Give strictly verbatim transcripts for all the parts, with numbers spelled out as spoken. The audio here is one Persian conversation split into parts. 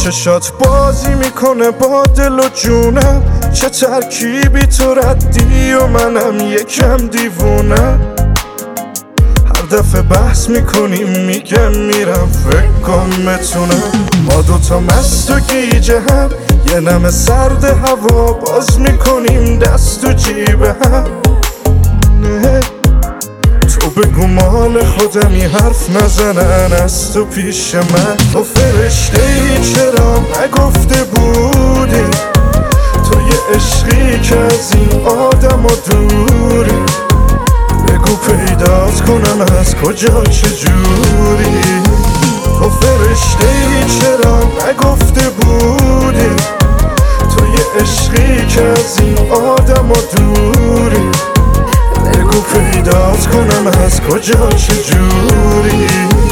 چشات بازی میکنه با دل و جونم، چه ترکیبی تو ردی و منم یکم دیوونم. هر دفعه بحث میکنیم میگم میرم فکر کن بتونم. ما دوتا مست و گیجه هم، یه نم سرد هوا باز میکنیم دست و جیب هم. نه تو بگو مال خودمی حرف نزنن از تو پیش من. تو فرشته ای چرا نگفته بودی، تو یه عشقی که از این آدم و دوری. بگو پیدات کنم از کجا چجوری. تو فرشته ای چرا نگفته بودی، تو یه عشقی که از این آدم و دوری. بگو پیدات کنم از کجا چجوری.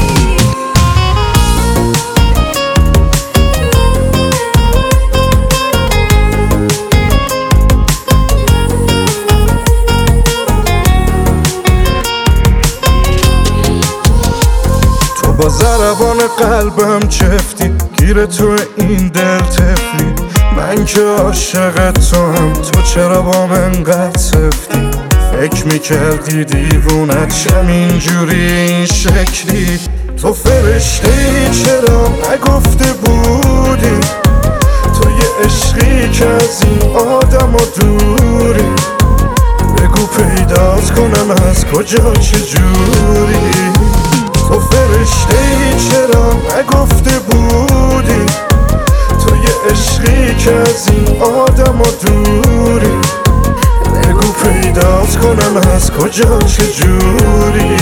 تو با ضربان قلبم چفتی، گیر تو این دل تفلی. من که عاشق تو هم، تو چرا با من قد سفتی. فکر میکردی دیوونت شم اینجوری این شکلی. تو فرشته ای چرا نگفته بودی، تو یه عشقی که از این آدم و دوری. بگو پیدات کنم از کجا چجوری. تو فرشته ای چرا نگفته بودی، تو یه عشقی که از این آدم و دوری. بگو پیدات کنم از کجا چجوری.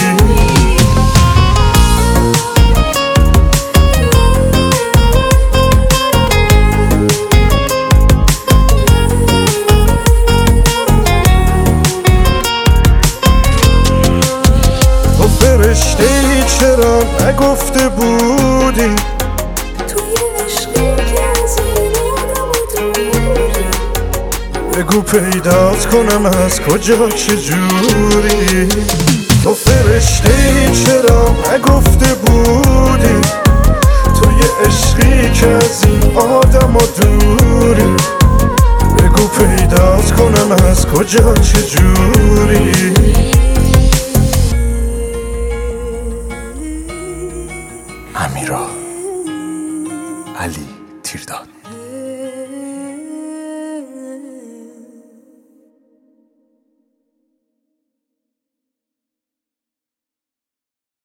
تو فرشته ای چرا نگفته بودی، بگو پیدات کنم از کجا چجوری. تو فرشته ای چرا نگفته بودی، تو یه عشقی که از این آدم و دوری. بگو پیدات کنم از کجا چجوری. امیرا علی تیرداد.